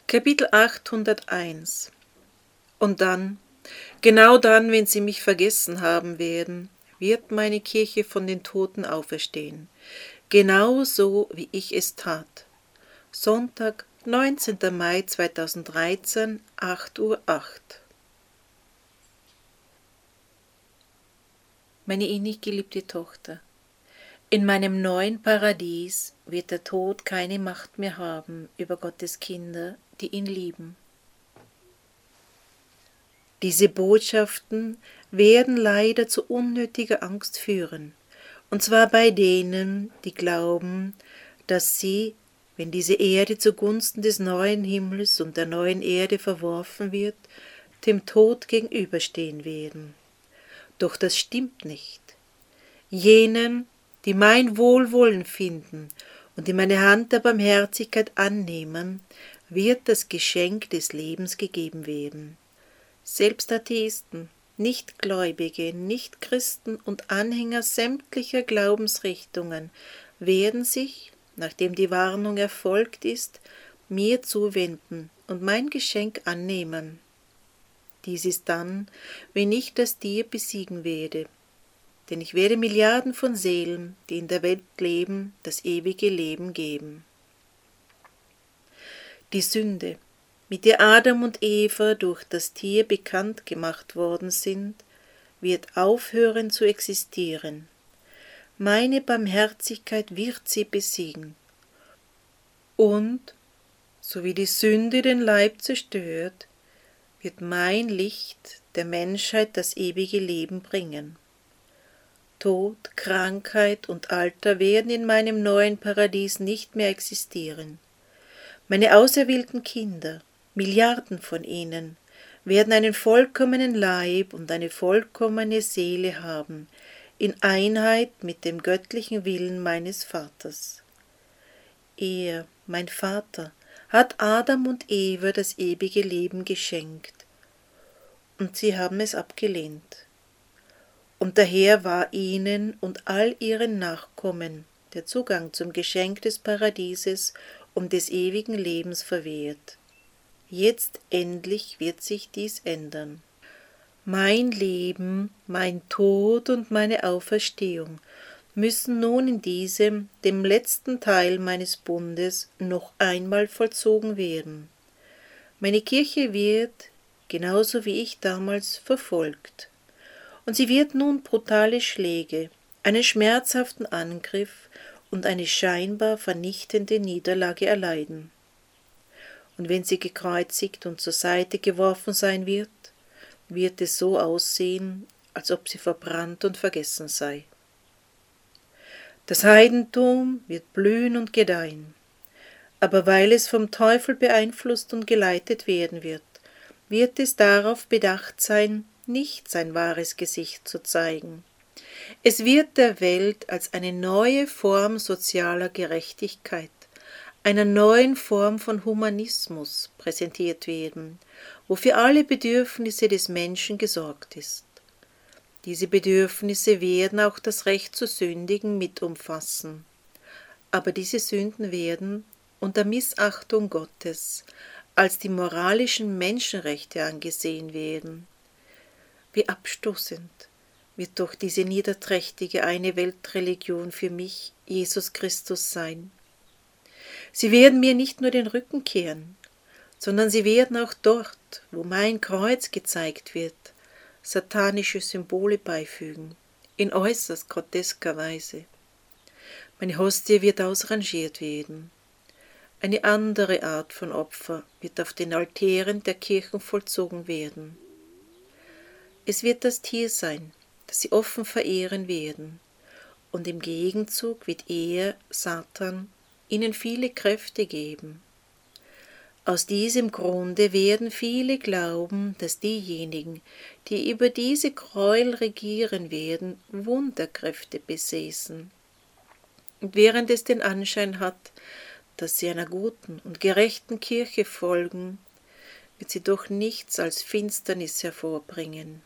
Kapitel 801. Und dann, genau dann, wenn sie mich vergessen haben werden, wird meine Kirche von den Toten auferstehen, genauso wie ich es tat. Sonntag, 19. Mai 2013, 8:08 Uhr. Meine innig geliebte Tochter, in meinem neuen Paradies wird der Tod keine Macht mehr haben über Gottes Kinder, die ihn lieben. Diese Botschaften werden leider zu unnötiger Angst führen, und zwar bei denen, die glauben, dass sie, wenn diese Erde zugunsten des neuen Himmels und der neuen Erde verworfen wird, dem Tod gegenüberstehen werden. Doch das stimmt nicht. Jenen, die mein Wohlwollen finden und die meine Hand der Barmherzigkeit annehmen, wird das Geschenk des Lebens gegeben werden. Selbst Atheisten, Nichtgläubige, Nichtchristen und Anhänger sämtlicher Glaubensrichtungen werden sich, nachdem die Warnung erfolgt ist, mir zuwenden und mein Geschenk annehmen. Dies ist dann, wenn ich das Tier besiegen werde, denn ich werde Milliarden von Seelen, die in der Welt leben, das ewige Leben geben. Die Sünde, mit der Adam und Eva durch das Tier bekannt gemacht worden sind, wird aufhören zu existieren. Meine Barmherzigkeit wird sie besiegen. Und, so wie die Sünde den Leib zerstört, wird mein Licht der Menschheit das ewige Leben bringen. Tod, Krankheit und Alter werden in meinem neuen Paradies nicht mehr existieren. Meine auserwählten Kinder, Milliarden von ihnen, werden einen vollkommenen Leib und eine vollkommene Seele haben, in Einheit mit dem göttlichen Willen meines Vaters. Er, mein Vater, hat Adam und Eva das ewige Leben geschenkt, und sie haben es abgelehnt. Und daher war ihnen und all ihren Nachkommen der Zugang zum Geschenk des Paradieses und des ewigen Lebens verwehrt. Jetzt endlich wird sich dies ändern. Mein Leben, mein Tod und meine Auferstehung müssen nun in diesem, dem letzten Teil meines Bundes, noch einmal vollzogen werden. Meine Kirche wird, genauso wie ich damals, verfolgt. Und sie wird nun brutale Schläge, einen schmerzhaften Angriff und eine scheinbar vernichtende Niederlage erleiden. Und wenn sie gekreuzigt und zur Seite geworfen sein wird, wird es so aussehen, als ob sie verbrannt und vergessen sei. Das Heidentum wird blühen und gedeihen, aber weil es vom Teufel beeinflusst und geleitet werden wird es darauf bedacht sein, nicht sein wahres Gesicht zu zeigen. Es wird der Welt als eine neue Form sozialer Gerechtigkeit, einer neuen Form von Humanismus präsentiert werden, wo für alle Bedürfnisse des Menschen gesorgt ist. Diese Bedürfnisse werden auch das Recht zu sündigen mit umfassen, aber diese Sünden werden, unter Missachtung Gottes, als die moralischen Menschenrechte angesehen werden. Wie abstoßend wird doch diese niederträchtige eine Weltreligion für mich, Jesus Christus, sein. Sie werden mir nicht nur den Rücken kehren, sondern sie werden auch dort, wo mein Kreuz gezeigt wird, satanische Symbole beifügen, in äußerst grotesker Weise. Meine Hostie wird ausrangiert werden. Eine andere Art von Opfer wird auf den Altären der Kirchen vollzogen werden. Es wird das Tier sein, das sie offen verehren werden, und im Gegenzug wird er, Satan, ihnen viele Kräfte geben. Aus diesem Grunde werden viele glauben, dass diejenigen, die über diese Gräuel regieren werden, Wunderkräfte besäßen. Und während es den Anschein hat, dass sie einer guten und gerechten Kirche folgen, wird sie doch nichts als Finsternis hervorbringen.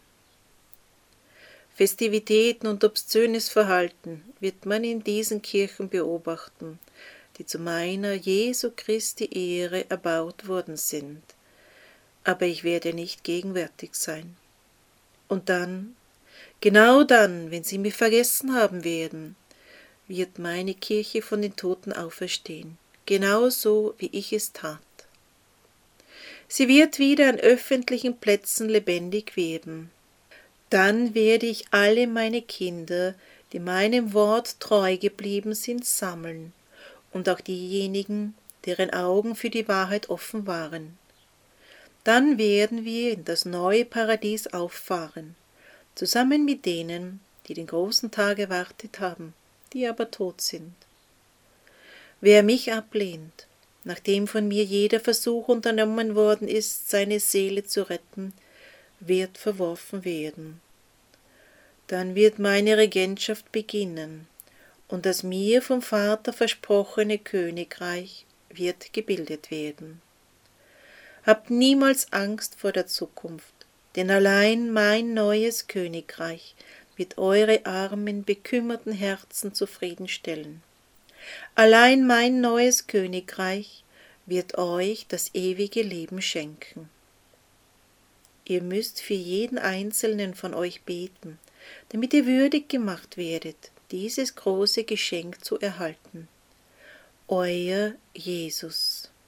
Festivitäten und obszönes Verhalten wird man in diesen Kirchen beobachten, die zu meiner Jesu Christi Ehre erbaut worden sind, aber ich werde nicht gegenwärtig sein. Und dann, genau dann, wenn sie mich vergessen haben werden, wird meine Kirche von den Toten auferstehen, genauso wie ich es tat. Sie wird wieder an öffentlichen Plätzen lebendig werden. Dann werde ich alle meine Kinder, die meinem Wort treu geblieben sind, sammeln, und auch diejenigen, deren Augen für die Wahrheit offen waren. Dann werden wir in das neue Paradies auffahren, zusammen mit denen, die den großen Tag erwartet haben, die aber tot sind. Wer mich ablehnt, nachdem von mir jeder Versuch unternommen worden ist, seine Seele zu retten, wird verworfen werden. Dann wird meine Regentschaft beginnen, und das mir vom Vater versprochene Königreich wird gebildet werden. Habt niemals Angst vor der Zukunft, denn allein mein neues Königreich wird eure armen, bekümmerten Herzen zufriedenstellen. Allein mein neues Königreich wird euch das ewige Leben schenken. Ihr müsst für jeden einzelnen von euch beten, damit ihr würdig gemacht werdet, dieses große Geschenk zu erhalten. Euer Jesus.